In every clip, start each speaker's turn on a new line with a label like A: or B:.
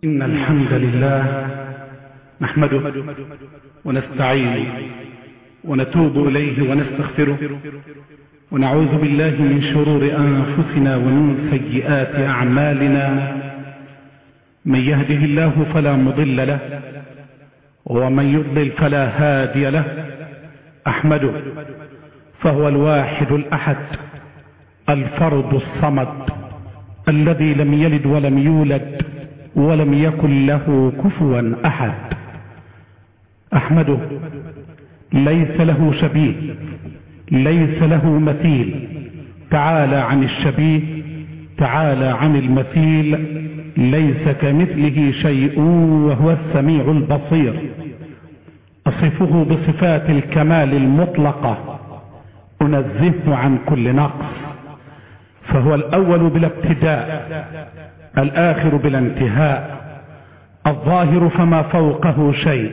A: إن الحمد لله نحمده ونستعينه ونتوب إليه ونستغفره ونعوذ بالله من شرور أنفسنا ومن سيئات أعمالنا. من يهده الله فلا مضل له ومن يضلل فلا هادي له. أحمده فهو الواحد الأحد الفرد الصمد الذي لم يلد ولم يولد ولم يكن له كفوا أحد. أحمده ليس له شبيه ليس له مثيل. تعالى عن الشبيه تعالى عن المثيل. ليس كمثله شيء وهو السميع البصير. أصفه بصفات الكمال المطلقة أنزهه عن كل نقص، فهو الأول بلا ابتداء الآخر بلا انتهاء، الظاهر فما فوقه شيء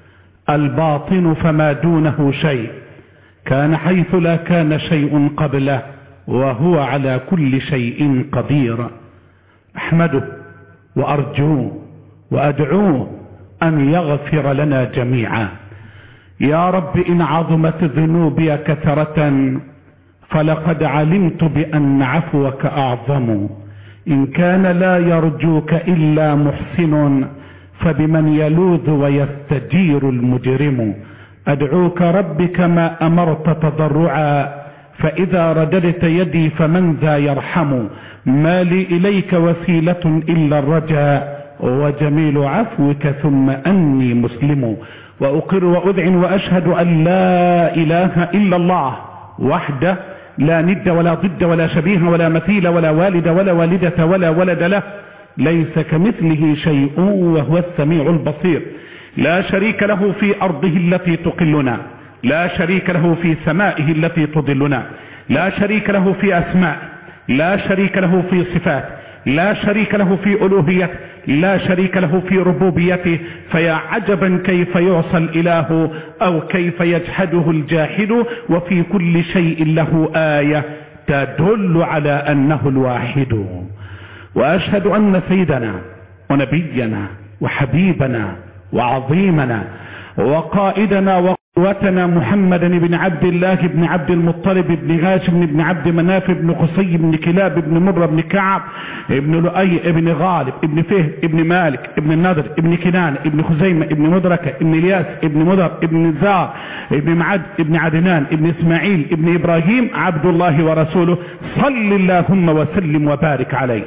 A: الباطن فما دونه شيء، كان حيث لا كان شيء قبله وهو على كل شيء قدير. أحمده وأرجوه وأدعوه أن يغفر لنا جميعا. يا رب إن عظمت ذنوبي كثرة فلقد علمت بأن عفوك أعظم. إن كان لا يرجوك إلا محسن فبمن يلوذ ويستجير المجرم. أدعوك رب كما أمرت تضرعا، فإذا رددت يدي فمن ذا يرحم. ما لي إليك وسيلة إلا الرجاء وجميل عفوك ثم أني مسلم. وأقر وأذعن وأشهد أن لا إله إلا الله وحده لا ند ولا ضد ولا شبيه ولا مثيل ولا والد ولا والدة ولا ولد له، ليس كمثله شيء وهو السميع البصير. لا شريك له في أرضه التي تقلنا، لا شريك له في سمائه التي تضلنا، لا شريك له في أسماء، لا شريك له في صفات، لا شريك له في ألوهيته، لا شريك له في ربوبيته. فيا عجبا كيف يعصى الإله أو كيف يجحده الجاحد، وفي كل شيء له آية تدل على أنه الواحد. وأشهد أن سيدنا ونبينا وحبيبنا وعظيمنا وقائدنا وقوتنا محمدا بن عبد الله بن عبد المطلب بن هاشم بن عبد مناف بن قصي بن كلاب بن مرة بن كعب بن لؤي بن غالب بن فهد بن مالك بن النضر بن كنان بن خزيمة بن مدركة بن الياس بن مدر بن زار بن معد بن عدنان بن اسماعيل بن إبراهيم عبد الله ورسوله، صل اللهم وسلم وبارك عليه.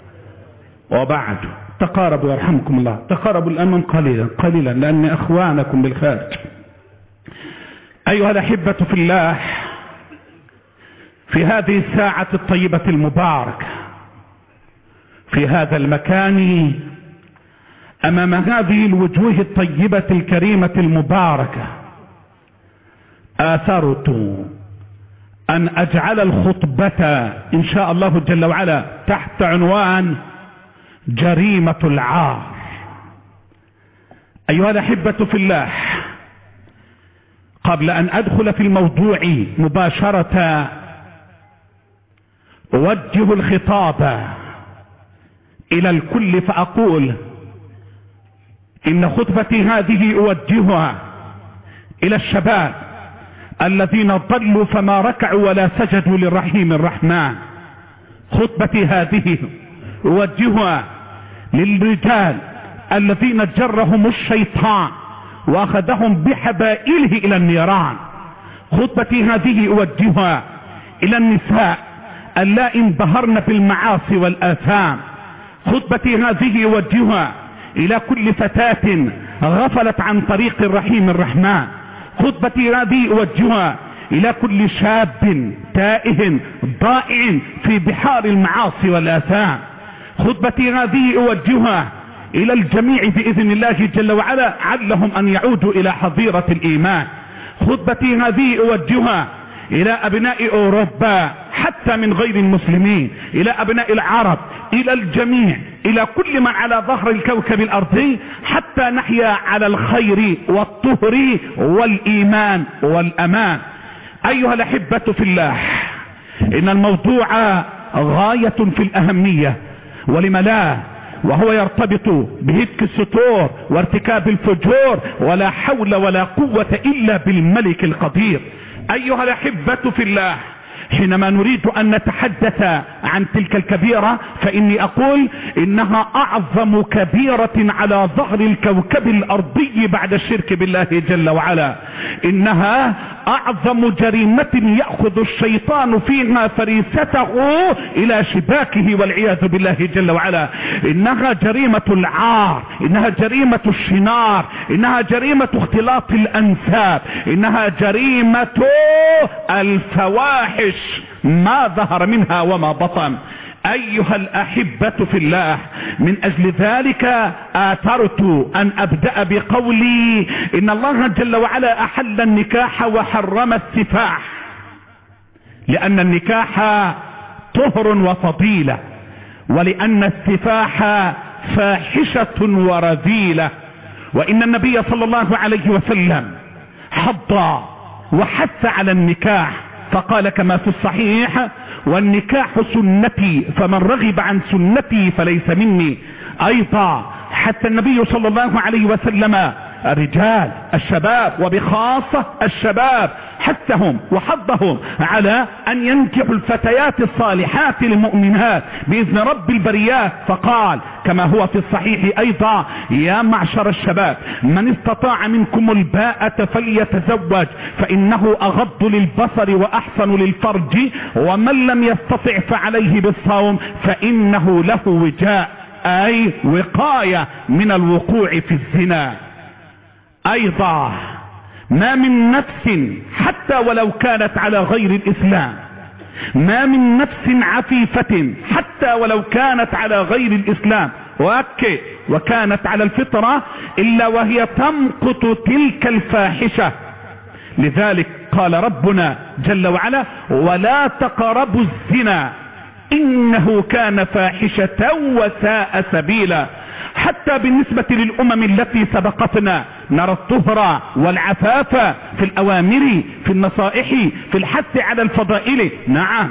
A: وبعد، تقاربوا يرحمكم الله، تقاربوا الأمام قليلا قليلا لأن أخوانكم بالخارج. أيها الأحبة في الله، في هذه الساعة الطيبة المباركة في هذا المكان أمام هذه الوجوه الطيبة الكريمة المباركة، آثرت أن أجعل الخطبة إن شاء الله جل وعلا تحت عنوان جريمة العار. أيها الأحبة في الله، قبل أن أدخل في الموضوع مباشرة أوجه الخطاب إلى الكل فأقول إن خطبتي هذه أوجهها إلى الشباب الذين ضلوا فما ركعوا ولا سجدوا للرحيم الرحمن. خطبتي هذه أوجهها للرجال الذين جرهم الشيطان واخذهم بحبائله الى النيران. خطبتي هذه اوجهها الى النساء اللائي انبهرن في المعاصي والاثام. خطبتي هذه اوجهها الى كل فتاة غفلت عن طريق الرحيم الرحمن. خطبتي هذه اوجهها الى كل شاب تائه ضائع في بحار المعاصي والاثام. خطبتي هذه اوجهها الى الجميع باذن الله جل وعلا علهم ان يعودوا الى حظيرة الايمان. خطبتي هذه اوجهها الى ابناء اوروبا حتى من غير المسلمين، الى ابناء العرب، الى الجميع، الى كل من على ظهر الكوكب الارضي، حتى نحيا على الخير والطهر والايمان والامان. ايها الاحبة في الله، ان الموضوع غاية في الاهمية، ولم لا، وهو يرتبط بهتك الستور وارتكاب الفجور، ولا حول ولا قوة إلا بالملك القدير. أيها الأحبة في الله، حينما نريد أن نتحدث عن تلك الكبيرة فإني أقول إنها أعظم كبيرة على ظهر الكوكب الأرضي بعد الشرك بالله جل وعلا. إنها أعظم جريمة يأخذ الشيطان فيها فريسته إلى شباكه والعياذ بالله جل وعلا. إنها جريمة العار، إنها جريمة الشنار، إنها جريمة اختلاط الأنساب، إنها جريمة الفواحش ما ظهر منها وما بطن. أيها الأحبة في الله، من أجل ذلك آثرت أن أبدأ بقولي إن الله جل وعلا أحل النكاح وحرم السفاح، لأن النكاح طهر وفضيلة، ولأن السفاح فاحشة ورذيلة. وإن النبي صلى الله عليه وسلم حض وحث على النكاح، فقال كما في الصحيح: والنكاح سنتي فمن رغب عن سنتي فليس مني. أيضا حتى النبي صلى الله عليه وسلم الرجال الشباب وبخاصة الشباب حثهم وحضهم على أن ينكحوا الفتيات الصالحات المؤمنات بإذن رب البريات، فقال كما هو في الصحيح أيضا: يا معشر الشباب من استطاع منكم الباءة فليتزوج فإنه أغض للبصر وأحسن للفرج، ومن لم يستطع فعليه بالصوم فإنه له وجاء، أي وقاية من الوقوع في الزنا. أيضا ما من نفس حتى ولو كانت على غير الإسلام، ما من نفس عفيفة حتى ولو كانت على غير الإسلام وكانت على الفطرة إلا وهي تمقت تلك الفاحشة. لذلك قال ربنا جل وعلا: ولا تقربوا الزنا إنه كان فاحشة وساء سبيلا. حتى بالنسبة للأمم التي سبقتنا نرى الطهر والعفاف في الأوامر، في النصائح، في الحث على الفضائل. نعم،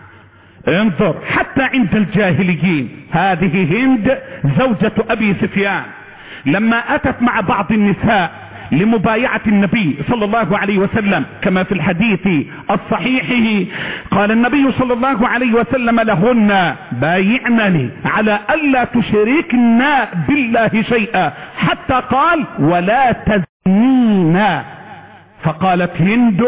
A: انظر حتى عند الجاهليين، هذه هند زوجة أبي سفيان لما أتت مع بعض النساء لمبايعة النبي صلى الله عليه وسلم كما في الحديث الصحيح، قال النبي صلى الله عليه وسلم لهن: بايعنني على ألا تشركن بالله شيئا، حتى قال: ولا تزنين. فقالت هند: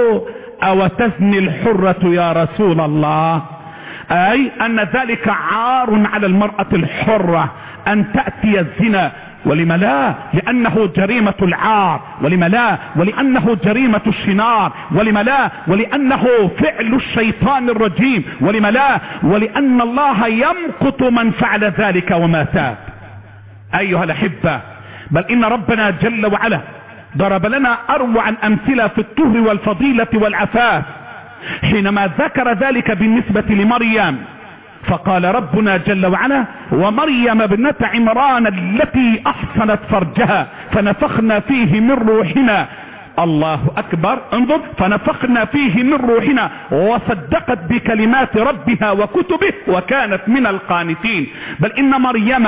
A: أو تزني الحرة يا رسول الله؟ أي أن ذلك عار على المرأة الحرة أن تأتي الزنا. ولم لا؟ لأنه جريمة العار. ولم لا؟ ولأنه جريمة الشنار. ولم لا؟ ولأنه فعل الشيطان الرجيم. ولم لا؟ ولأن الله يمقت من فعل ذلك وما تاب. أيها الأحبة، بل إن ربنا جل وعلا ضرب لنا أروع أمثلة في الطهر والفضيلة والعفاف حينما ذكر ذلك بالنسبة لمريم، فقال ربنا جل وعلا: ومريم ابنة عمران التي أحصنت فرجها فنفخنا فيه من روحنا. الله أكبر، انظر، فنفخنا فيه من روحنا وصدقت بكلمات ربها وكتبه وكانت من القانتين. بل إن مريم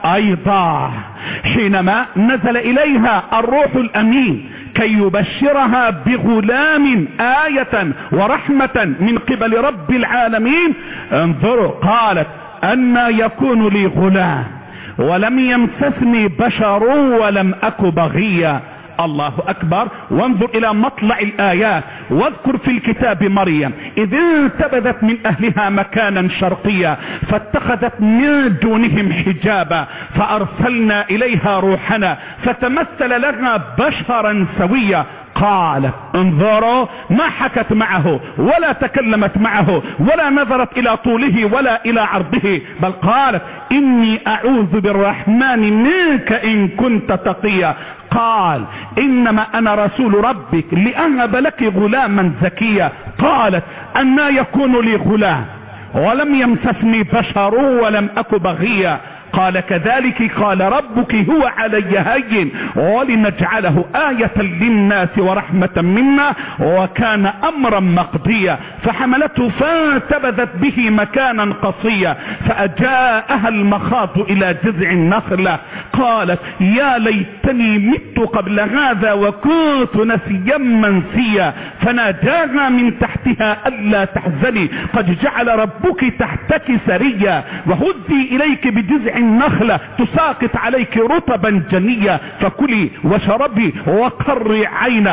A: أيضا حينما نزل إليها الروح الأمين كي يبشرها بغلام آية ورحمة من قبل رب العالمين، انظروا، قالت: أن يكون لي غلام ولم يمسسني بشر ولم أك بغيا. الله أكبر. وانظر إلى مطلع الآيات: واذكر في الكتاب مريم إذ انتبذت من أهلها مكانا شرقيا فاتخذت من دونهم حجابا فأرسلنا إليها روحنا فتمثل لها بشرا سويا. قالت، انظروا، ما حكت معه ولا تكلمت معه ولا نظرت إلى طوله ولا إلى عرضه، بل قالت: إني أعوذ بالرحمن منك إن كنت تقيا. قال: إنما أنا رسول ربك لأهب لك غلاما زكيا. قالت: أنا يكون لي غلام ولم يمسسني بشر ولم أك بغيا. قال كذلك قال ربك هو علي هين ولنجعله آية للناس ورحمة منا وكان أمرا مقضيا فحملته فانتبذت به مكانا قصيا فأجاءها المخاض إلى جذع النخلة قالت يا ليتني مت قبل هذا وكنت نسيا منسيا فناداها من تحتها ألا تحزني قد جعل ربك تحتك سريا وهزي إليك بجذع النخلة تساقط عليك رطبا جنيا فكلي وشربي وقري عينا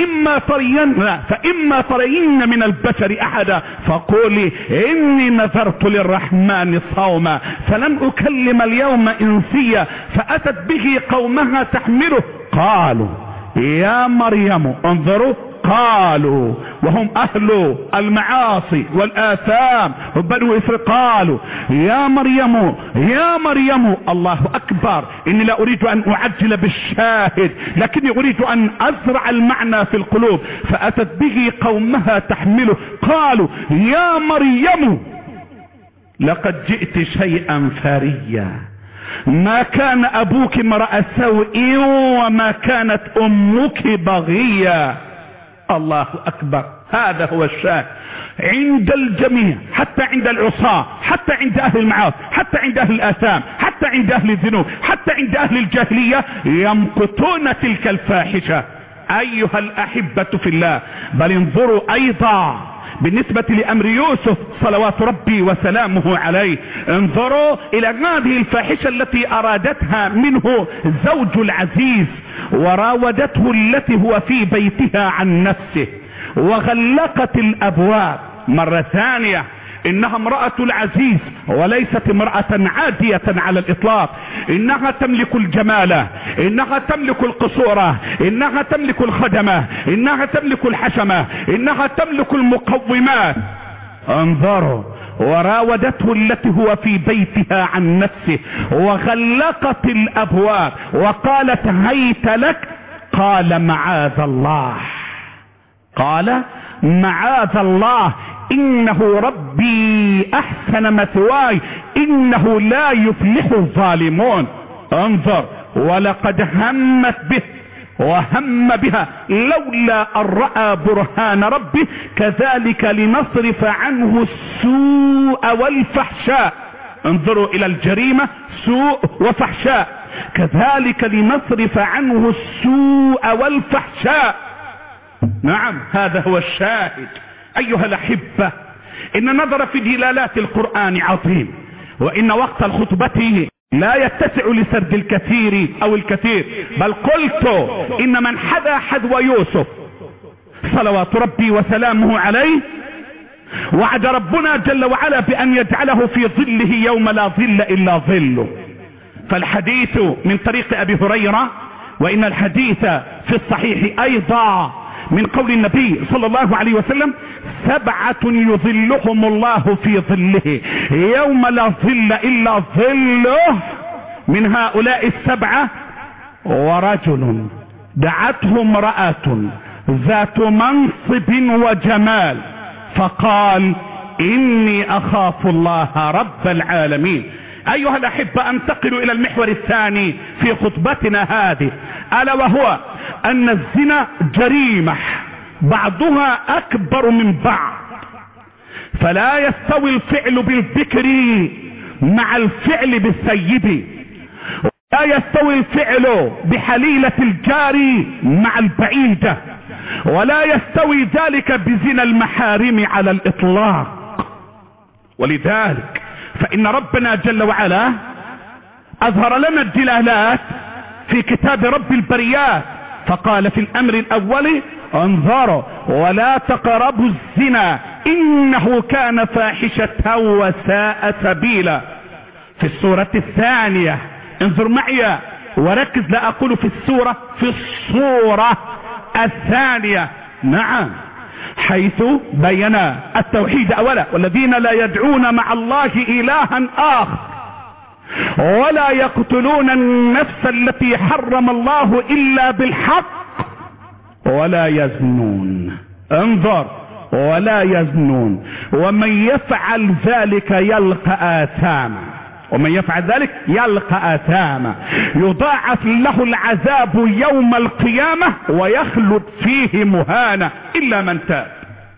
A: فإما ترين من البشر أحدا فقولي إني نذرت للرحمن صوما فلن أكلم اليوم إنسيا فأتت به قومها تحمله قالوا يا مريم انظروا قالوا وهم أهل المعاصي والآثام بنو إسرائيل قالوا يا مريم الله أكبر إني لا أريد أن أعجل بالشاهد لكني أريد أن أزرع المعنى في القلوب فأتت به قومها تحمله قالوا يا مريم لقد جئت شيئا فريا ما كان أبوك امرأ سوء وما كانت أمك بغيا الله أكبر هذا هو الشاهد عند الجميع حتى عند العصاة حتى عند أهل المعاصي حتى عند أهل الآثام حتى عند أهل الذنوب حتى عند أهل الجاهلية يمقتون تلك الفاحشة أيها الأحبة في الله بل انظروا أيضا بالنسبة لأمر يوسف صلوات ربي وسلامه عليه انظروا إلى هذه الفاحشة التي أرادتها منه زوج العزيز وراودته التي هو في بيتها عن نفسه وغلقت الأبواب مرة ثانية إنها امرأة العزيز وليست امرأة عادية على الإطلاق إنها تملك الجمالة إنها تملك القصورة إنها تملك الخدمة إنها تملك الحشمة إنها تملك المقومات انظروا وراودته التي هو في بيتها عن نفسه وغلقت الأبواب وقالت هيت لك قال معاذ الله إنه ربي أحسن مثواي إنه لا يفلح الظالمون انظر ولقد همت به وهم بها لولا أن رأى برهان ربه كذلك لنصرف عنه السوء والفحشاء انظروا إلى الجريمة سوء وفحشاء كذلك لنصرف عنه السوء والفحشاء نعم هذا هو الشاهد أيها الأحبة إن نظر في دلالات القرآن عظيم وإن وقت الخطبة لا يتسع لسرد الكثير أو الكثير بل قلت إن من حذا حذو يوسف صلوات ربي وسلامه عليه وعد ربنا جل وعلا بأن يجعله في ظله يوم لا ظل إلا ظله فالحديث من طريق أبي هريرة وإن الحديث في الصحيح أيضا من قول النبي صلى الله عليه وسلم 7 يظلهم الله في ظله يوم لا ظل إلا ظله من هؤلاء 7 ورجل دعته امرأة ذات منصب وجمال فقال إني أخاف الله رب العالمين. أيها الأحبة أنتقل إلى المحور الثاني في خطبتنا هذه ألا وهو أن الزنا جريمة بعضها أكبر من بعض فلا يستوي الفعل بالذكر مع الفعل بالسيد لا يستوي الفعل بحليلة الجار مع البعيدة ولا يستوي ذلك بزنا المحارم على الإطلاق ولذلك فإن ربنا جل وعلا أظهر لنا الدلالات في كتاب رب البريات فقال في الأمر الأول انظروا ولا تقربوا الزنا إنه كان فاحشة وساء سبيلا. في السورة الثانية انظر معي وركز لا أقول في السورة في الصورة الثانية نعم حيث بين التوحيد أولا والذين لا يدعون مع الله إلها آخر ولا يقتلون النفس التي حرم الله إلا بالحق ولا يزنون انظر ولا يزنون ومن يفعل ذلك يلقى آثاما ومن يفعل ذلك يلقى آثاما يضاعف له العذاب يوم القيامة ويخلد فيه مهانا إلا من تاب.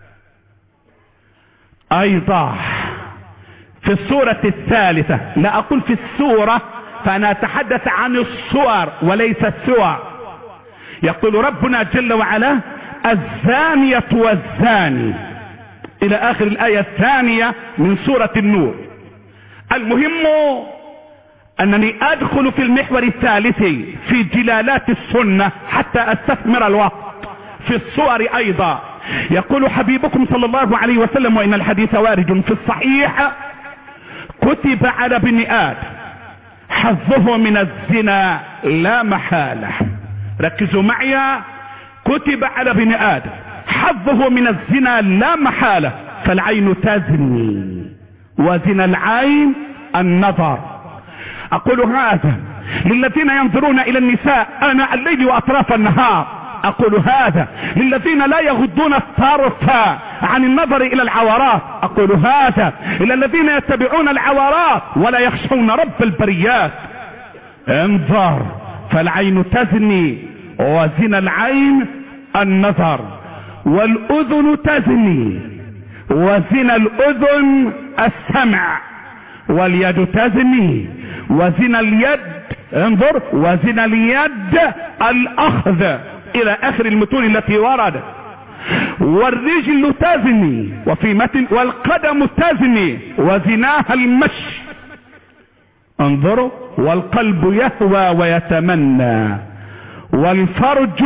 A: أيضا في السورة الثالثة، لا أقول في السورة فأنا أتحدث عن الصور وليس السور، يقول ربنا جل وعلا الزانية والزاني إلى آخر الآية الثانية من سورة النور. المهم أنني أدخل في المحور الثالث في جلالات السنة حتى أستثمر الوقت. في الصور أيضا يقول حبيبكم صلى الله عليه وسلم، وإن الحديث وارد في الصحيح: كتب على ابن آدم حظه من الزنا لا محالة. ركزوا معي، كتب على ابن آدم حظه من الزنا لا محالة، فالعين تزني وزنا العين النظر. أقول هذا للذين ينظرون إلى النساء آناء الليل وأطراف النهار، أقول هذا للذين لا يغضون الطرف عن النظر إلى العورات، أقول هذا إلى الذين يتبعون العورات ولا يخشون رب البريات. انظر، فالعين تزني وزنا العين النظر، والأذن تزني وزنا الأذن السمع، واليد تزني وزنا اليد، انظر، وزنا اليد الأخذ إلى آخر المتون التي وردت. والرجل تزني وفي متن والقدم تزني وزناها المشي، انظروا، والقلب يهوى ويتمنى، والفرج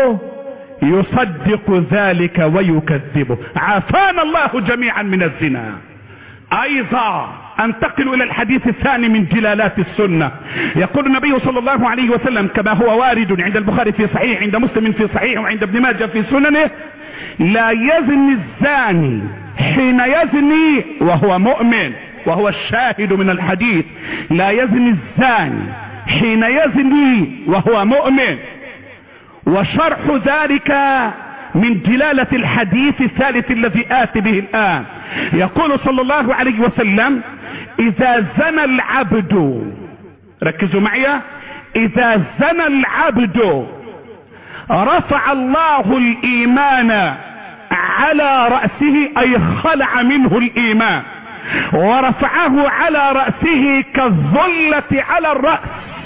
A: يصدق ذلك ويكذبه. عافانا الله جميعا من الزنا. ايضا انتقل الى الحديث الثاني من جلالات السنة. يقول النبي صلى الله عليه وسلم كما هو وارد عند البخاري في صحيح، عند مسلم في صحيح، وعند ابن ماجه في سننه: لا يزني الزاني حين يزني وهو مؤمن، وهو الشاهد من الحديث. لا يزني الزاني حين يزني وهو مؤمن. وشرح ذلك من جلالة الحديث الثالث الذي آتي به الآن. يقول صلى الله عليه وسلم: إذا زنى العبد، ركزوا معي، إذا زنى العبد رفع الله الإيمان على رأسه، أي خلع منه الإيمان ورفعه على رأسه كالظلة على الرأس،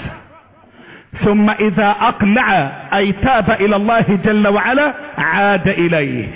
A: ثم إذا أقلع أي تاب إلى الله جل وعلا عاد إليه.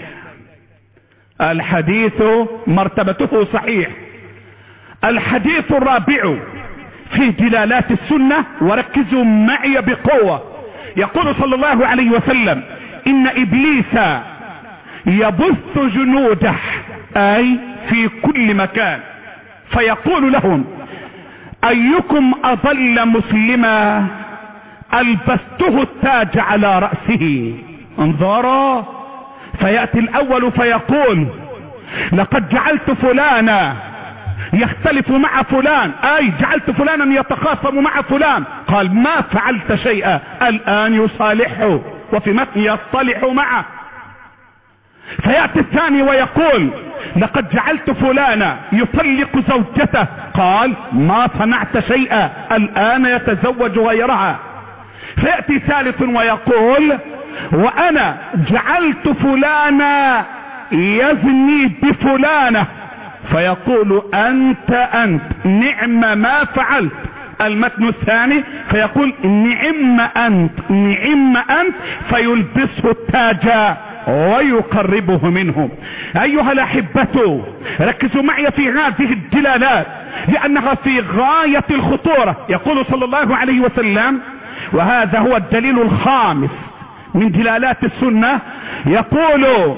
A: الحديث مرتبته صحيح. الحديث الرابع في جلالات السنة، وركزوا معي بقوة. يقول صلى الله عليه وسلم: إن إبليس يبث جنوده، أي في كل مكان، فيقول لهم: أيكم أضل مسلما ألبسته التاج على رأسه. انظروا، فيأتي الأول فيقول: لقد جعلت فلانا يختلف مع فلان، أي جعلت فلانا يتخاصم مع فلان. قال: ما فعلت شيئا. الآن يصالحه، وفي متن يصطلح معه. فيأتي الثاني ويقول: لقد جعلت فلانا يطلق زوجته. قال: ما صنعت شيئا، الآن يتزوج غيرها. فيأتي ثالث ويقول: وأنا جعلت فلانا يزني بفلانة. فيقول: أنت نعم ما فعلت. المتن الثاني فيقول: نعم أنت، فيلبسه التاج ويقربه منه. أيها الأحبة، ركزوا معي في هذه الدلالات لأنها في غاية الخطورة. يقول صلى الله عليه وسلم، وهذا هو الدليل الخامس من دلالات السنة، يقول: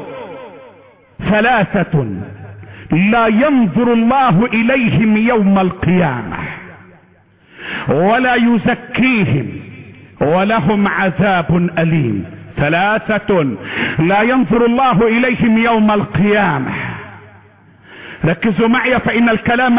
A: ثلاثة لا ينظر الله إليهم يوم القيامة ولا يزكيهم ولهم عذاب أليم. ثلاثة لا ينظر الله إليهم يوم القيامة. ركزوا معي فإن الكلام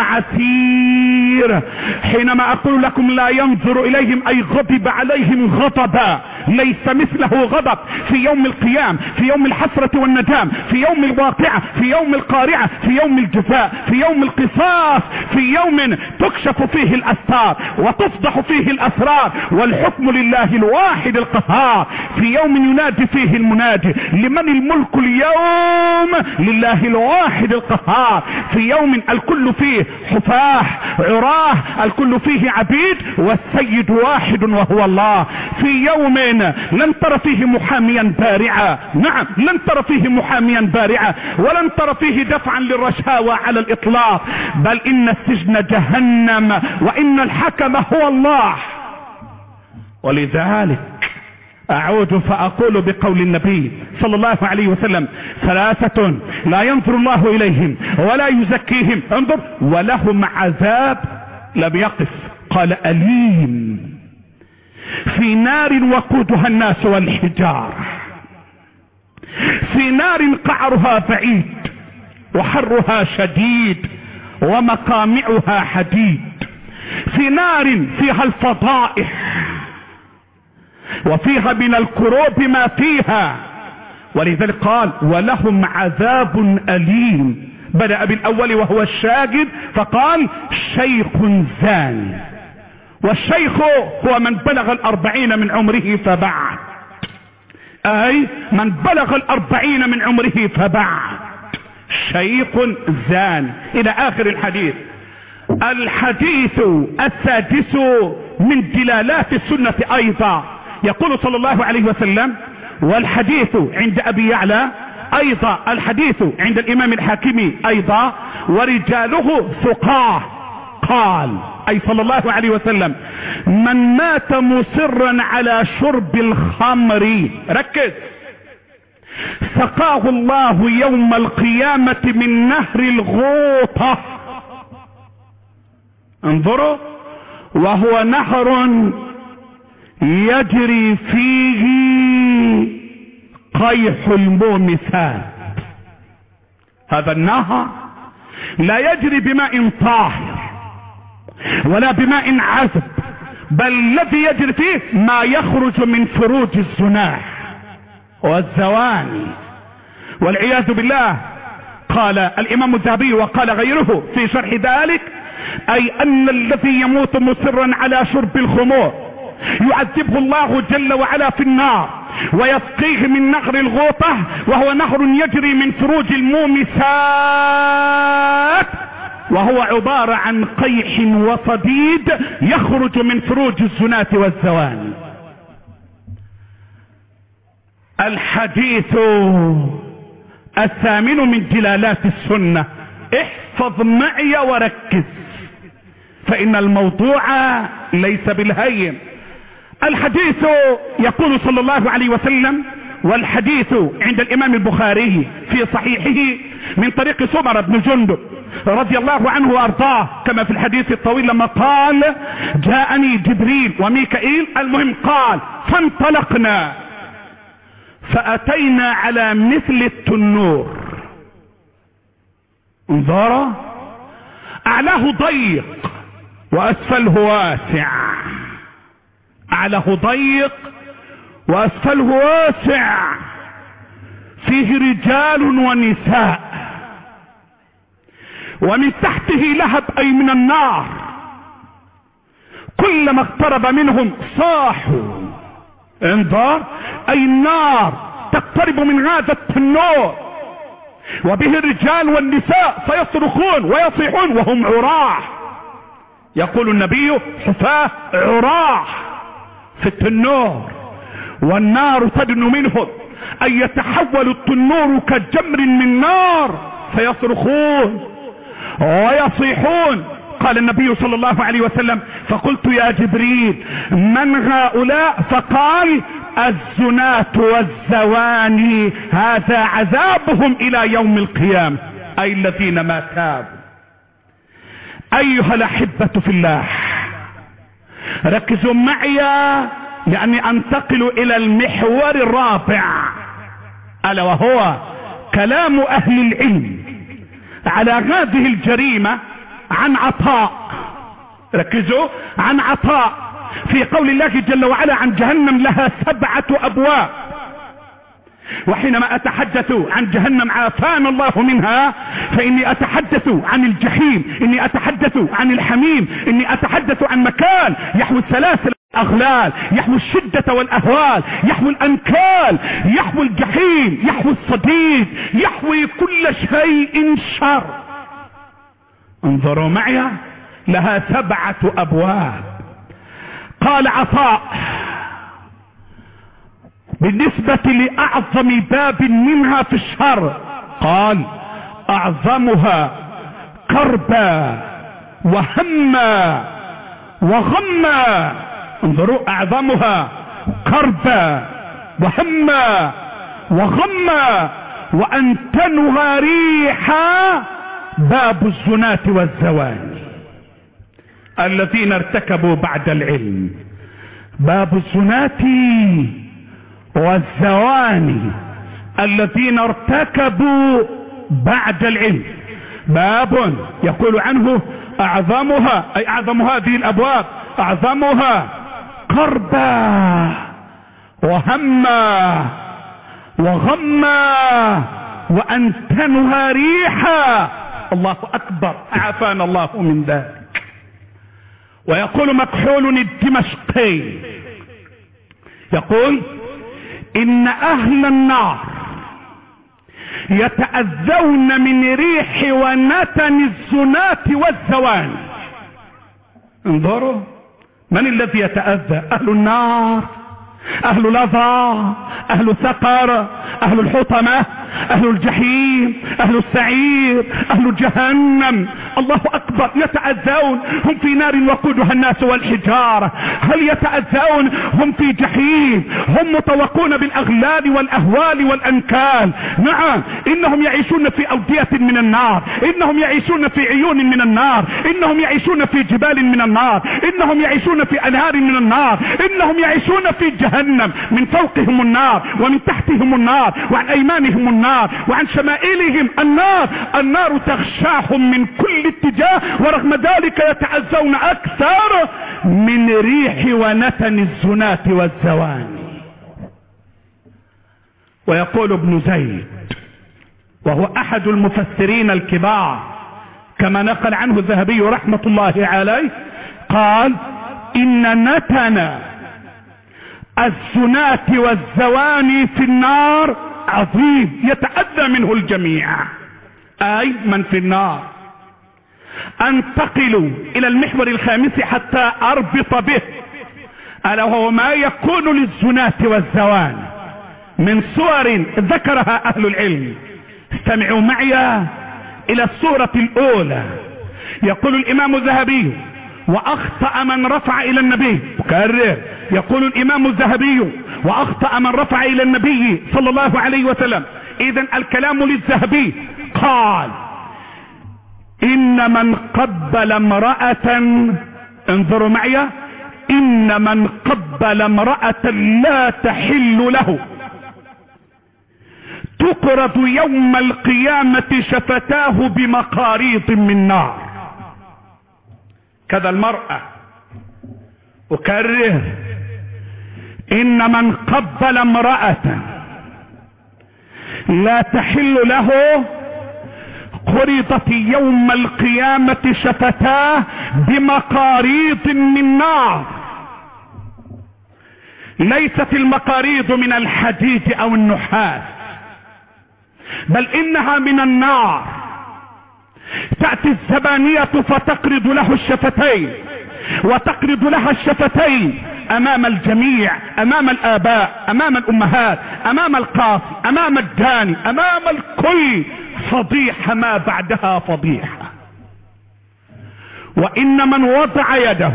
A: عسير. حينما أقول لكم لا ينظر إليهم أي غضب عليهم غضبا، ليس مثله غضب في يوم القيام، في يوم الحسرة والندام، في يوم الواقعة، في يوم القارعة، في يوم الجزاء، في يوم القصاص، في يوم تكشف فيه الأستار وتفضح فيه الأسرار، والحكم لله الواحد القهار. في يوم ينادي فيه المنادي: لمن الملك اليوم؟ لله الواحد القهار. في يوم الكل فيه حفاة عراه، الكل فيه عبيد، والسيد واحد وهو الله. في يوم لن ترى فيه محاميا بارعا، نعم لن ترى فيه محاميا بارعا، ولن ترى فيه دفعا للرشاوى على الإطلاق، بل إن السجن جهنم، وإن الحكم هو الله. ولذلك أعود فأقول بقول النبي صلى الله عليه وسلم: ثلاثة لا ينظر الله إليهم ولا يزكيهم، انظر، ولهم عذاب لم يقف، قال: أليم في نار وقودها الناس والحجار، في نار قعرها بعيد وحرها شديد ومقامعها حديد، في نار فيها الفضائح وفيها من الكروب ما فيها. ولذلك قال: ولهم عذاب أليم. بدأ بالأول وهو الشاهد فقال: شيخ زاني، والشيخ هو من بلغ 40 من عمره فبعد، أي من بلغ 40 من عمره فبعد، شيخ زاني، إلى آخر الحديث. الحديث السادس من دلالات السنة أيضا، يقول صلى الله عليه وسلم: والحديث عند أبي يعلى أيضا، الحديث عند الإمام الحاكم أيضا، ورجاله ثقاه. قال أي صلى الله عليه وسلم: من مات مصرا على شرب الخمر، ركز، سقاه الله يوم القيامة من نهر الغوطة. انظروا، وهو نهر يجري فيه قيح المومسات. هذا النهر لا يجري بماء طاهر ولا بماء عذب، بل الذي يجري فيه ما يخرج من فروج الزناح والزواني والعياذ بالله. قال الإمام الذهبي وقال غيره في شرح ذلك: أي أن الذي يموت مصرا على شرب الخمور يعذبه الله جل وعلا في النار، ويسقيه من نهر الغوطة، وهو نهر يجري من فروج المومسات، وهو عبارة عن قيح وصديد يخرج من فروج الزناة والزواني. الحديث الثامن من دلالات السنة، احفظ معي وركز، فإن الموضوع ليس بالهين. الحديث يقول صلى الله عليه وسلم، والحديث عند الإمام البخاري في صحيحه من طريق سمر بن جندب رضي الله عنه وارضاه، كما في الحديث الطويل لما قال: جاءني جبريل وميكائيل، المهم قال: فانطلقنا فأتينا على مثل التنور، انظر، أعلاه ضيق وأسفله واسع، أعلاه ضيق وأسفله واسع، فيه رجال ونساء، ومن تحته لهب أي من النار، كلما اقترب منهم صاحوا. انظر، أي النار تقترب من هذا التنور، وبه الرجال والنساء فيصرخون ويصيحون وهم عراة. يقول النبي: حفاة عراة في التنور، والنار تدن منهم، أن يتحول التنور كجمر من نار فيصرخون ويصيحون. قال النبي صلى الله عليه وسلم: فقلت يا جبريل من هؤلاء؟ فقال: الزناة والزواني، هذا عذابهم إلى يوم القيامة، أي الذين ما تابوا. أيها الأحبة في الله، ركزوا معي لأني أنتقل إلى المحور الرابع، ألا وهو كلام أهل العلم على هذه الجريمة عن عطاء. ركزوا، عن عطاء في قول الله جل وعلا عن جهنم لها 7 أبواب. وحينما أتحدث عن جهنم عافانا الله منها فإني أتحدث عن الجحيم، إني أتحدث عن الحميم، إني أتحدث عن مكان يحوي السلاسل الأغلال، يحوي الشدة والأهوال، يحوي الأنكال، يحوي الجحيم، يحوي الصديد، يحوي كل شيء شر. انظروا معي، لها 7 أبواب. قال عطاء بالنسبة لأعظم باب منها في الشر، قال أعظمها كربا وهما وغما. انظروا، أعظمها كربا وهما وغما وأنتنها ريحا باب الزناة والزواني الذين ارتكبوا بعد العلم. باب الزناة والزواني الذين ارتكبوا بعد العلم باب يقول عنه أعظمها، أي أعظم هذه الأبواب، أعظمها كربا وهما وغما وأنتنها ريحا. الله أكبر، عافانا الله من ذلك. ويقول مكحول الدمشقي يقول إن أهل النار يتأذون من ريح ونتن الزناة والزواني. انظروا، من الذي يتأذى؟ أهل النار، أهل لظى، أهل سقر، أهل الحطمة، أهل الجحيم، أهل السعير، أهل جهنم. الله أكبر، يتأذون، هم في نار وقودها الناس والحجارة. هل يتأذون؟ هم في جحيم، هم مطوقون بالأغلال والأهوال والأنكال. نعم، إنهم يعيشون في أودية من النار، إنهم يعيشون في عيون من النار، إنهم يعيشون في جبال من النار، إنهم يعيشون في أنهار من النار، إنهم يعيشون في جهنم. من فوقهم النار ومن تحتهم النار وعن أيمانهم النار وعن شمائلهم النار. النار تغشاهم من كل اتجاه، ورغم ذلك يتأذون أكثر من ريح ونتن الزناة والزواني. ويقول ابن زيد وهو أحد المفسرين الكبار كما نقل عنه الذهبي رحمة الله عليه، قال إن نتن الزناة والزواني في النار عظيم يتأذى منه الجميع، أي من في النار. انتقل إلى المحور الخامس حتى أربط به، ألا وهو ما يكون للزناة والزواني من صور ذكرها أهل العلم. استمعوا معي إلى الصورة الأولى. يقول الإمام الذهبي وأخطأ من رفع إلى النبي، مكرر، يقول الإمام الذهبي وأخطأ من رفع إلى النبي صلى الله عليه وسلم. إذن الكلام للذهبي، قال إن من قبل امرأة، انظروا معي، إن من قبل امرأة لا تحل له تقرض يوم القيامة شفتاه بمقاريض من نار. كذا المرأة، أكرر، إن من قبل امرأة لا تحل له قرضت يوم القيامة شفتاه بمقاريض من نار. ليست المقاريض من الحديد أو النحاس، بل إنها من النار. تأتي الزبانية فتقرض له الشفتين، وتقرض لها الشفتين أمام الجميع، أمام الآباء، أمام الأمهات، أمام القاصي، أمام الداني، أمام الكل. فضيحة ما بعدها فضيحة. وإن من وضع يده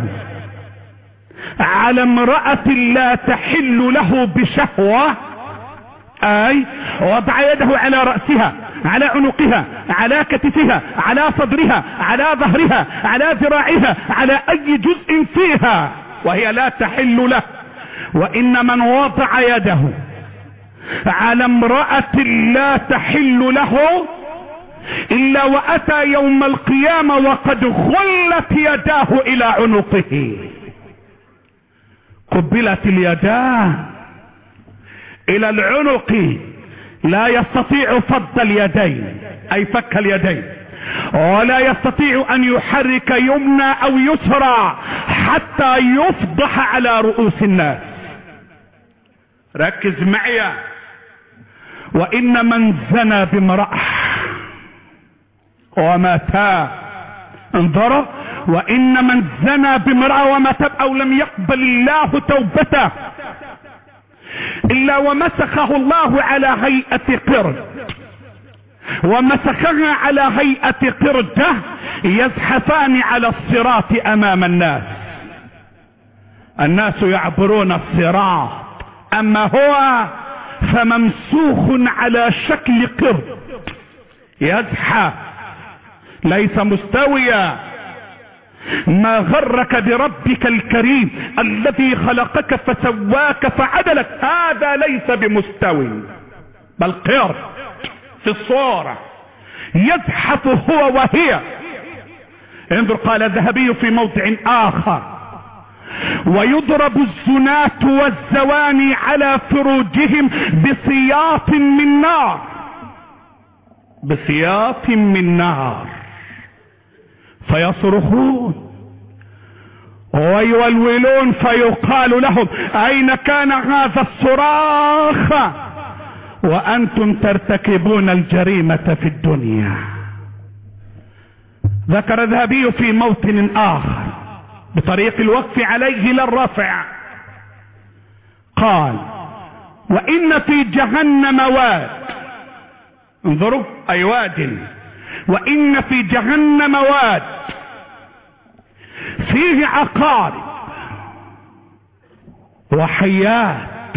A: على امرأة لا تحل له بشهوة، أي وضع يده على رأسها، على عنقها، على كتفها، على صدرها، على ظهرها، على ذراعها، على أي جزء فيها وهي لا تحل له. وإن من وضع يده على امرأة لا تحل له إلا وأتى يوم القيامة وقد غلت يداه إلى عنقه. قبلت اليدان الى العنق لا يستطيع فض اليدين اي فك اليدين، ولا يستطيع ان يحرك يمنى او يسرى حتى يفضح على رؤوس الناس. ركز معي. وان من زنى بامرأة ومات، انظروا، وان من زنى بامرأة ومات او لم يقبل الله توبته الا ومسخه الله على هيئة قرد، ومسخها على هيئة قردة يزحفان على الصراط امام الناس. الناس يعبرون الصراط، اما هو فممسوخ على شكل قرد يزحف، ليس مستويا. ما غرك بربك الكريم الذي خلقك فسواك فعدلك، هذا ليس بمستوي بل قرد في الصورة يزحف هو وهي. انظر، قال الذهبي في موضع اخر: ويضرب الزناة والزواني على فروجهم بسياط من نار، بسياط من نار، فيصرخون ويولولون فيقال لهم اين كان هذا الصراخ وانتم ترتكبون الجريمة في الدنيا. ذكر الذهبي في موطن اخر بطريق الوقف عليه للرفع، قال: وان في جهنم واد، انظروا اي واد، وان في جهنم واد فيه عقارب وحيات،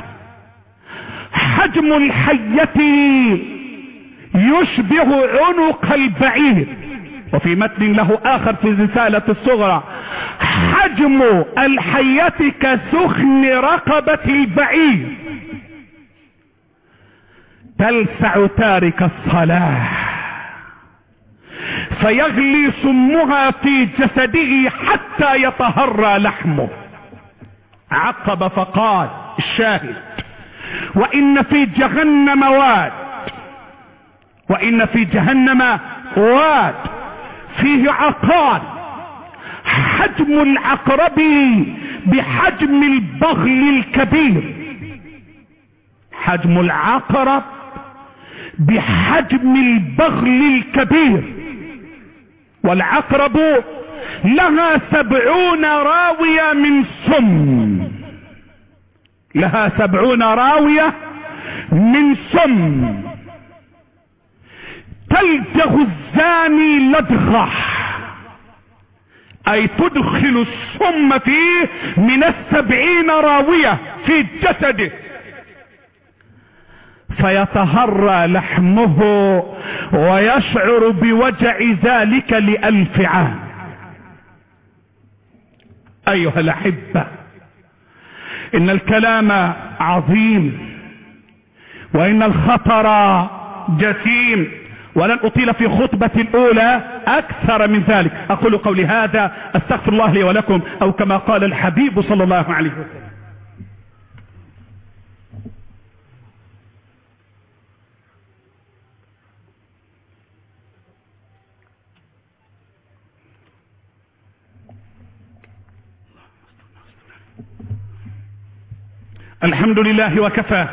A: حجم الحية يشبه عنق البعير. وفي متن له اخر في الرسالة الصغرى: حجم الحية كسخن رقبة البعير، تلسع تارك الصلاة فيغلي سمها في جسده حتى يطهر لحمه. عقب فقال الشاهد: وان في جهنم واد، وان في جهنم واد فيه عقار، حجم العقرب بحجم البغل الكبير، حجم العقرب بحجم البغل الكبير. والعقرب لها 70 راوية من سم، لها 70 راوية من سم، تلدغ الزاني لدغه، اي تدخل السم فيه من 70 راوية في جسده، فيتهرى لحمه ويشعر بوجع ذلك ل1000 عام. ايها الاحبة، ان الكلام عظيم وان الخطر جسيم، ولن اطيل في خطبتي الاولى اكثر من ذلك. اقول قولي هذا، استغفر الله لي ولكم، او كما قال الحبيب صلى الله عليه وسلم. الحمد لله وكفى،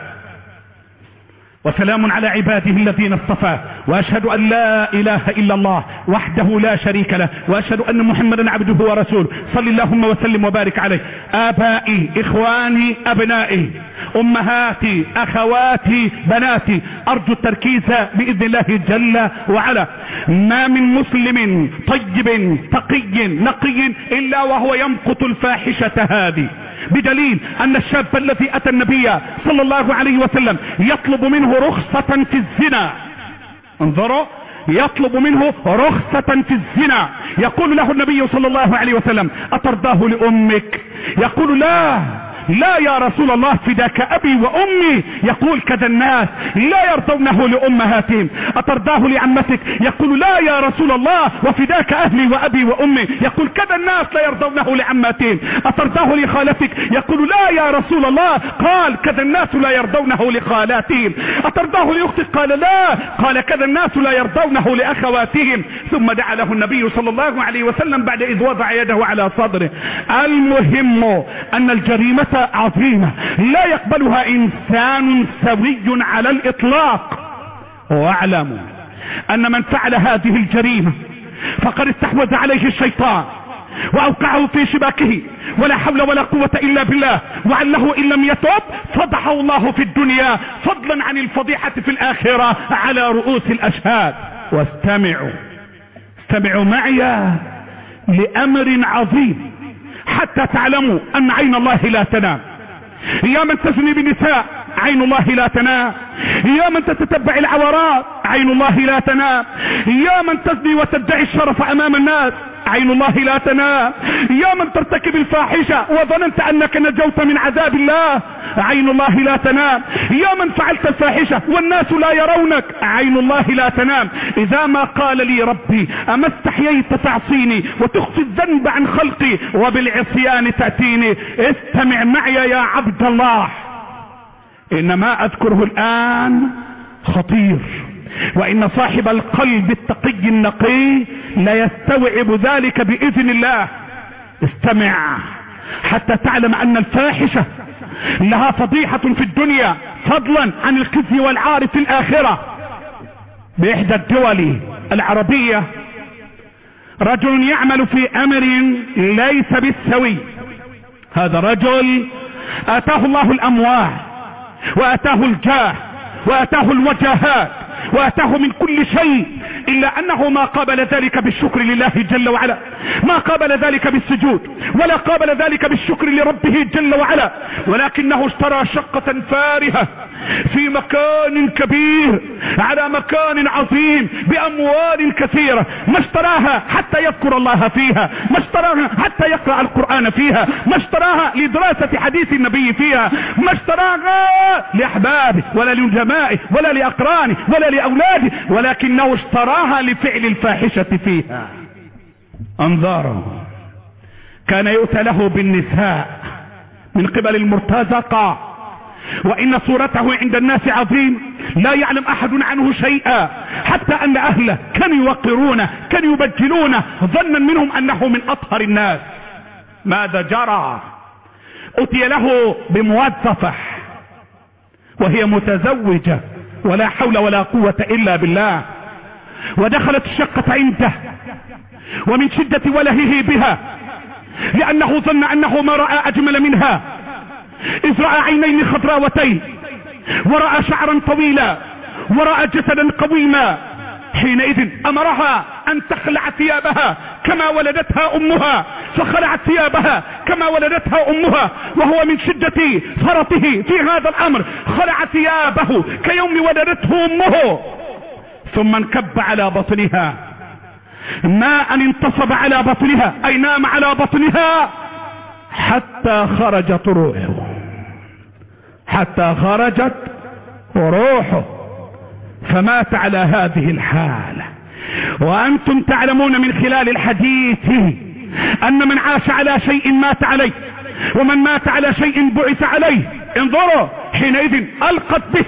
A: وسلام على عباده الذين اصطفى، واشهد ان لا اله الا الله وحده لا شريك له، واشهد ان محمدا عبده ورسوله. صل اللهم وسلم وبارك عليه. ابائي، اخواني، ابنائي، امهاتي، اخواتي، بناتي، ارجو التركيز باذن الله جل وعلا. ما من مسلم طيب تقي نقي الا وهو يمقت الفاحشة هذه، بدليل ان الشاب الذي اتى النبي صلى الله عليه وسلم يطلب منه رخصة في الزنا، انظروا، يطلب منه رخصة في الزنا، يقول له النبي صلى الله عليه وسلم: اترضاه لامك؟ يقول: لا، لا يا رسول الله فداك ابي وامي. يقول كذا الناس لا يرضونه لامهاتهم. اترضاه لعمتك؟ يقول لا يا رسول الله وفداك اهلي وابي وامي. يقول كذا الناس لا يرضونه لعماتهم. اترضاه لخالتك؟ يقول لا يا رسول الله. قال كذا الناس لا يرضونه لخالاتهم. اترضاه لاختك؟ قال لا. قال كذا الناس لا يرضونه لاخواتهم. ثم دعا له النبي صلى الله عليه وسلم بعد اذ وضع يده على صدره. المهم ان الجريمة عظيمة لا يقبلها انسان سوي على الاطلاق. واعلموا ان من فعل هذه الجريمة فقد استحوذ عليه الشيطان واوقعه في شباكه، ولا حول ولا قوة الا بالله، وعله ان لم يتوب فضحه الله في الدنيا فضلا عن الفضيحة في الاخرة على رؤوس الاشهاد. استمعوا معي لامر عظيم حتى تعلموا ان عين الله لا تنام. يا من تزني بالنساء عين الله لا تنام. يا من تتتبع العورات عين الله لا تنام. يا من تزني وتدعي الشرف امام الناس عين الله لا تنام. يا من ترتكب الفاحشة وظننت انك نجوت من عذاب الله عين الله لا تنام. يا من فعلت الفاحشة والناس لا يرونك عين الله لا تنام. اذا ما قال لي ربي اما استحييت تعصيني وتخفي الذنب عن خلقي وبالعصيان تأتيني، استمع معي يا عبد الله، ان ما اذكره الان خطير، وان صاحب القلب التقي النقي لا يستوعب ذلك باذن الله. استمع حتى تعلم ان الفاحشة لها فضيحة في الدنيا فضلا عن الخزي والعار في الاخرة. باحدى الدول العربية رجل يعمل في امر ليس بالسوي. هذا رجل اتاه الله الاموال واتاه الجاه واتاه الوجاهات واتاه من كل شيء، الا انه ما قابل ذلك بالشكر لله جل وعلا، ما قابل ذلك بالسجود، ولا قابل ذلك بالشكر لربه جل وعلا، ولكنه اشترى شقة فارهة في مكان كبير على مكان عظيم باموال كثيرة. ما اشتراها حتى يذكر الله فيها، ما اشتراها حتى يقرأ القرآن فيها، ما اشتراها لدراسة حديث النبي فيها، ما اشتراها لأحبابه ولا لنجمائه ولا لأقرانه ولا لأولاده، ولكنه اشتراها لفعل الفاحشة فيها. انظروا، كان يؤتى له بالنساء من قبل المرتزقة، وإن صورته عند الناس عظيم لا يعلم أحد عنه شيئا، حتى أن أهله كانوا يوقرونه كانوا يبجلونه ظنا منهم أنه من أطهر الناس. ماذا جرى؟ أتي له بموظفة وهي متزوجة ولا حول ولا قوة إلا بالله، ودخلت الشقة عنده، ومن شدة ولهه بها لأنه ظن أنه ما رأى أجمل منها، إذ رأى عينين خضراوتين ورأى شعرا طويلا ورأى جسدا قويما، حينئذ أمرها أن تخلع ثيابها كما ولدتها أمها، فخلعت ثيابها كما ولدتها أمها، وهو من شدة فرطه في هذا الأمر خلع ثيابه كيوم ولدته أمه، ثم انكب على بطنها، ما أن انتصب على بطنها أي نام على بطنها حتى خرجت روحه، حتى خرجت روحه، فمات على هذه الحالة. وأنتم تعلمون من خلال الحديث أن من عاش على شيء مات عليه، ومن مات على شيء بعث عليه. انظروا، حينئذ ألقت به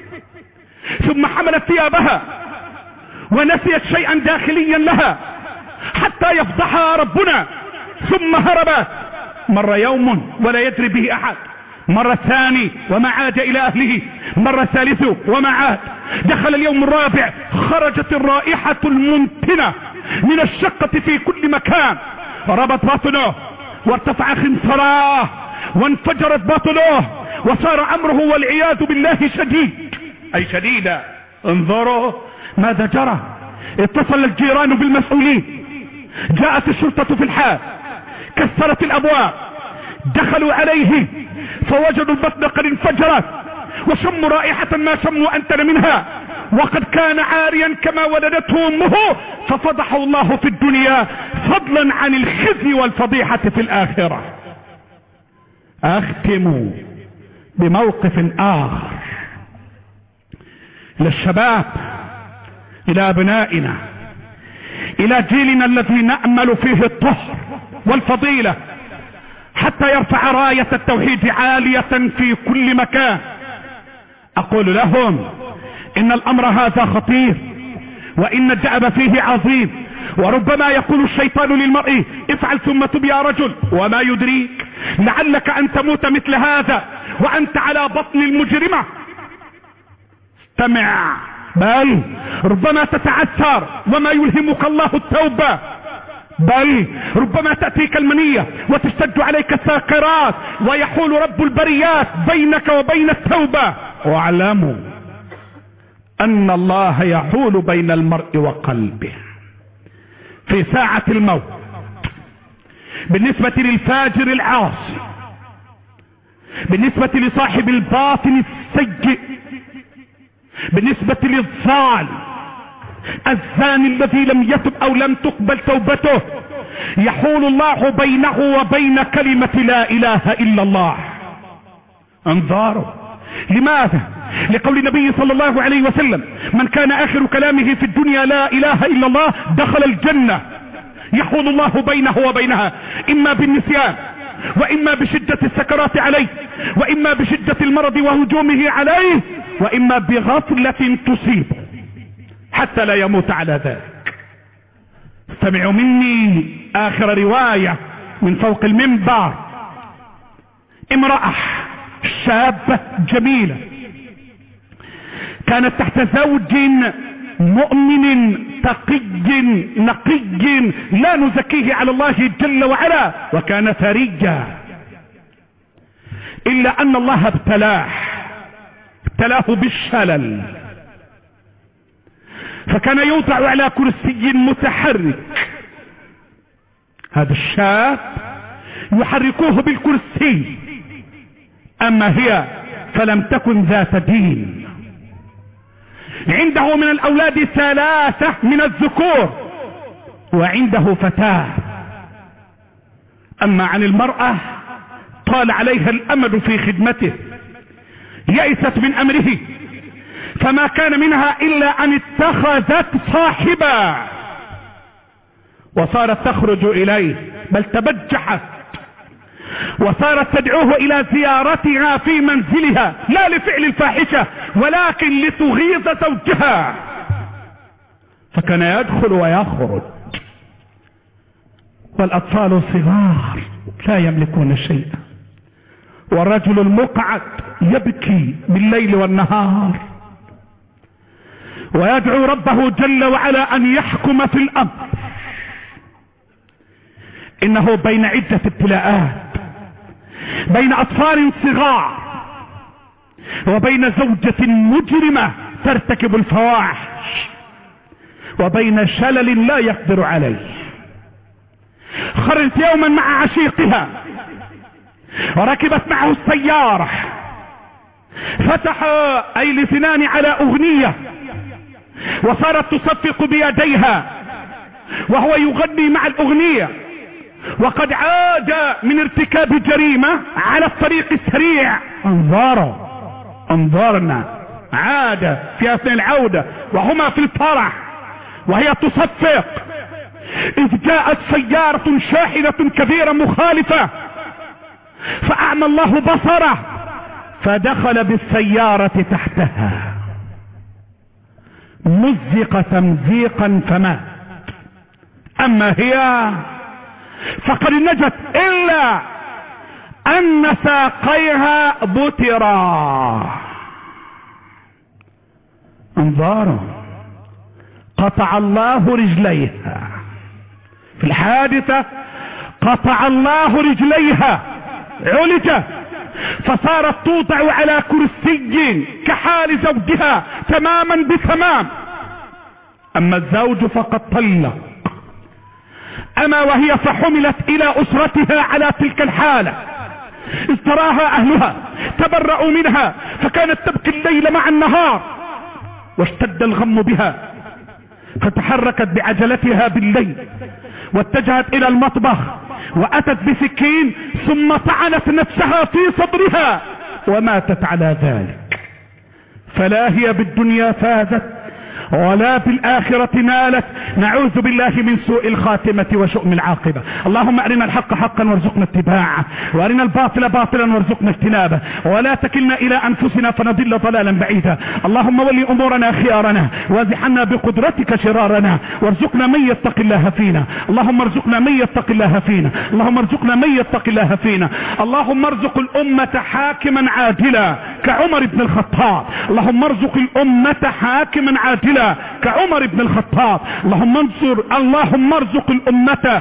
A: ثم حملت ثيابها ونسيت شيئا داخليا لها حتى يفضحها ربنا، ثم هربت. مر يوم ولا يدري به أحد، مر الثاني وما عاد إلى أهله، مر الثالث وما عاد، دخل اليوم الرابع، خرجت الرائحة المنتنة من الشقة في كل مكان، ربط بطنه وارتفع خنصراه وانفجرت بطنه، وصار أمره والعياذ بالله شديد أي شديدا. انظروا ماذا جرى. اتصل الجيران بالمسؤولين، جاءت الشرطة في الحال، كسرت الأبواب، دخلوا عليه فوجدوا البطن قد انفجرت، وشموا رائحة ما شموا أنتن منها، وقد كان عاريا كما ولدته أمه، ففضحه الله في الدنيا فضلا عن الخزي والفضيحة في الآخرة. اختم بموقف اخر للشباب، الى ابنائنا، الى جيلنا الذي نأمل فيه الطهر والفضيلة حتى يرفع راية التوحيد عالية في كل مكان. اقول لهم ان الامر هذا خطير، وان الدأب فيه عظيم، وربما يقول الشيطان للمرء افعل ثم تب يا رجل، وما يدريك لعلك ان تموت مثل هذا وانت على بطن المجرمة. استمع، بل ربما تتعثر وما يلهمك الله التوبة، بل ربما تأتيك المنية وتشتد عليك الساكرات ويحول رب البريات بينك وبين التوبة. واعلموا ان الله يحول بين المرء وقلبه في ساعة الموت. بالنسبة للفاجر العاصي، بالنسبة لصاحب الباطن السيء، بالنسبة للظالم الزاني الذي لم يتب او لم تقبل توبته، يحول الله بينه وبين كلمة لا اله الا الله. انظروا، لماذا؟ لقول النبي صلى الله عليه وسلم: من كان اخر كلامه في الدنيا لا اله الا الله دخل الجنة. يحول الله بينه وبينها اما بالنسيان، واما بشدة السكرات عليه، واما بشدة المرض وهجومه عليه، واما بغفلة تصيبه حتى لا يموت على ذلك. استمعوا مني اخر رواية من فوق المنبر. امرأة شابة جميلة كانت تحت زوج مؤمن تقي نقي لا نزكيه على الله جل وعلا، وكان ثريا، الا ان الله ابتلاه بالشلل، فكان يوضع على كرسي متحرك. هذا الشاب يحركوه بالكرسي، اما هي فلم تكن ذات دين. عنده من الاولاد 3 من الذكور، وعنده فتاة. اما عن المرأة طال عليها الامد في خدمته، يئست من امره، فما كان منها الا ان اتخذت صاحبا وصارت تخرج اليه، بل تبجحت وصارت تدعوه الى زيارتها في منزلها، لا لفعل الفاحشة ولكن لتغيظ زوجها. فكان يدخل ويخرج والاطفال صغار لا يملكون شيئا، والرجل المقعد يبكي بالليل والنهار ويدعو ربه جل وعلا ان يحكم في الامر. انه بين عدة ابتلاءات، بين اطفال صغار، وبين زوجة مجرمة ترتكب الفواحش، وبين شلل لا يقدر عليه. خرجت يوما مع عشيقها وركبت معه السيارة، فتح اي الاثنان على اغنية، وصارت تصفق بيديها وهو يغني مع الاغنية، وقد عاد من ارتكاب جريمة على الطريق السريع. انظرنا، عاد في اثناء العودة وهما في الفرح وهي تصفق، اذ جاءت سيارة شاحنة كبيرة مخالفة، فاعمى الله بصره فدخل بالسيارة تحتها، مزق تمزيقا فمات. اما هي فقد نجت، الا ان ساقيها بترا. انظروا، قطع الله رجليها في الحادثة، قطع الله رجليها، علجت، فصارت توضع على كرسي كحال زوجها تماما بتمام. اما الزوج فقد طلق. اما وهي فحملت الى اسرتها على تلك الحالة، ازدراها اهلها، تبرأوا منها، فكانت تبكي الليل مع النهار، واشتد الغم بها، فتحركت بعجلتها بالليل واتجهت الى المطبخ وأتت بسكين ثم طعنت نفسها في صدرها وماتت على ذلك. فلا هي بالدنيا فازت ولا بالآخرة نالت. نعوذ بالله من سوء الخاتمة وشؤم العاقبة. اللهم أرنا الحق حقا وارزقنا اتباعه، وأرنا الباطل باطلا وارزقنا اجتنابه، ولا تكلنا إلى أنفسنا فنضل ضلالا بعيدا. اللهم ولي أمورنا خيارنا، وازحنا بقدرتك شرارنا، وارزقنا من يتق الله فينا. اللهم ارزقنا من يتق الله فينا. اللهم ارزقنا من يتق الله فينا. اللهم ارزق الأمة حاكما عادلا كعمر بن الخطاب. اللهم ارزق الأمة حاكما عادلا كعمر بن الخطاب. اللهم ارزق الأمة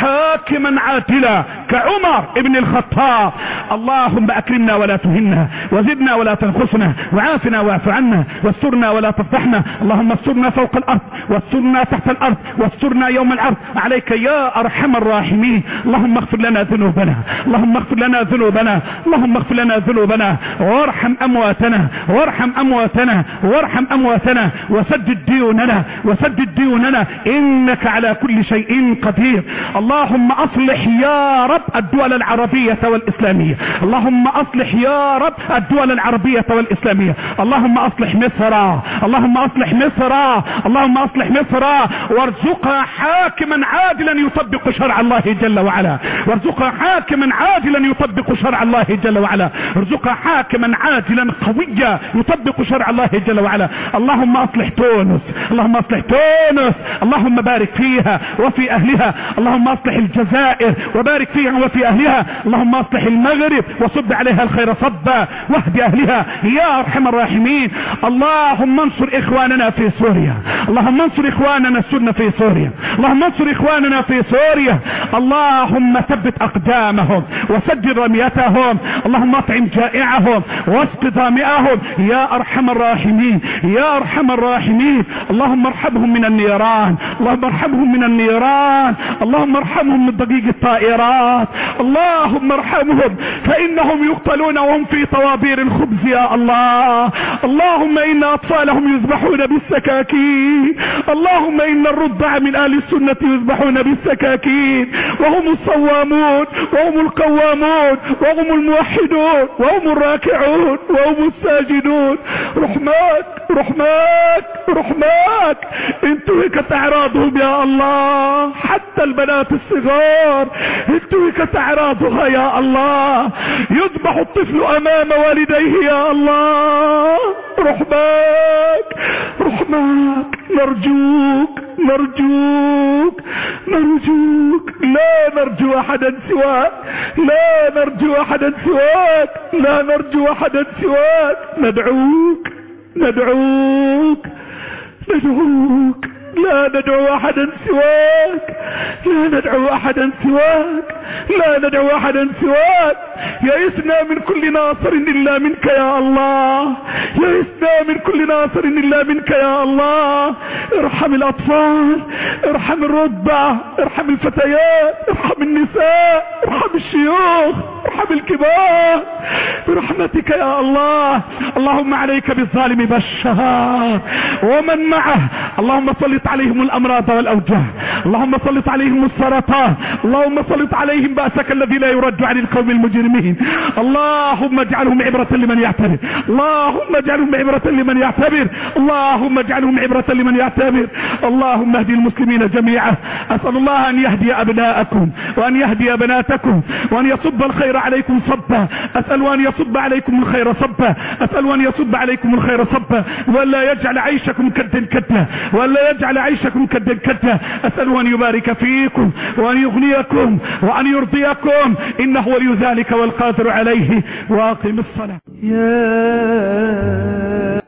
A: حاكما عادلا كعمر بن الخطاب. اللهم أكرمنا ولا تهنا، وزدنا ولا تنقصنا، وعافنا واعف عنا، واسترنا ولا تفضحنا. اللهم استرنا فوق الأرض، واسترنا تحت الأرض، واسترنا يوم العرض عليك يا أرحم الراحمين. اللهم اغفر لنا ذنوبنا، اللهم اغفر لنا ذنوبنا، اللهم اغفر لنا ذنوبنا، وارحم أمواتنا، وارحم أمواتنا، وارحم أمواتنا، وسدد ديوننا، وسدد ديوننا، إنك على كل شيء قدير. اللهم أصلح يا رب الدول العربية والإسلامية. اللهم أصلح يا رب الدول العربية والإسلامية. اللهم أصلح مصر، اللهم أصلح مصر، اللهم أصلح مصر، وارزقها حاكما عادلا يطبق شرع الله جل وعلا، وارزقها حاكما عادلا يطبق شرع الله جل وعلا، ارزقها حاكما عادلا قويا يطبق شرع الله جل وعلا. اللهم أصلح تونس، اللهم اصلح تونس، اللهم بارك فيها وفي اهلها. اللهم اصلح الجزائر وبارك فيها وفي اهلها. اللهم اصلح المغرب وصب عليها الخير صبا واهد اهلها يا ارحم الراحمين. اللهم انصر اخواننا في سوريا، اللهم انصر اخواننا السنة في سوريا، اللهم انصر اخواننا في سوريا. اللهم ثبت اقدامهم وسدد رميتهم. اللهم اطعم جائعهم واسق ظامئهم يا ارحم الراحمين، يا ارحم الراحمين. اللهم ارحمهم من النيران، اللهم ارحمهم من النيران، اللهم ارحمهم من ضجيج الطائرات. اللهم ارحمهم فإنهم يقتلون وهم في طوابير الخبز يا الله. اللهم إن أطفالهم يذبحون بالسكاكين. اللهم إن الرضع من أهل السنة يذبحون بالسكاكين، وهم الصوامون وهم القوامون وهم الموحدون وهم الراكعون وهم الساجدون. رحماك رحماك رحماك انتهكت اعراضهم يا الله، حتى البنات الصغار انتهكت اعراضها يا الله. يذبح الطفل امام والديه يا الله. رحماك رحماك نرجوك نرجوك نرجوك، لا نرجو احدا سواك، لا نرجو احدا سواك، لا نرجو احدا سواك. ندعوك ندعوك ندعوك، لا ندعو احدا سواك، لا ندعو احدا سواك، لا ندعو احدا سواك. يئسنا من كل ناصر الا منك يا الله، يئسنا من كل ناصر الا منك يا الله. ارحم الاطفال، ارحم الرضع، ارحم الفتيات، ارحم النساء، ارحم الشيوخ، ارحم الكبار برحمتك يا الله. اللهم عليك بالظالم بشار ومن معه. اللهم سلط عليهم الامراض والاوجاع، اللهم سلط عليهم السرطان، اللهم سلط عليهم بأسك الذي لا يرد عن القوم المجرمين. اللهم اجعلهم عبرة لمن يعتبر، اللهم اجعلهم عبرة لمن يعتبر، اللهم اجعلهم عبرة لمن يعتبر. اللهم اهدي المسلمين جميعا. اسأل الله ان يهدي ابناءكم وان يهدي بناتكم وان يصب الخير عليكم صبا. اسأل ان يصب عليكم الخير صبا، اسأل ان يصب عليكم الخير صبا، ولا يجعل عيشكم كدا كدا، ولا يجعل عيشكم كدا كدا. اسأل ان يبارك فيكم وان يغنيكم وان يرضيكم، انه ولي ذلك والقادر عليه. واقم الصلاة.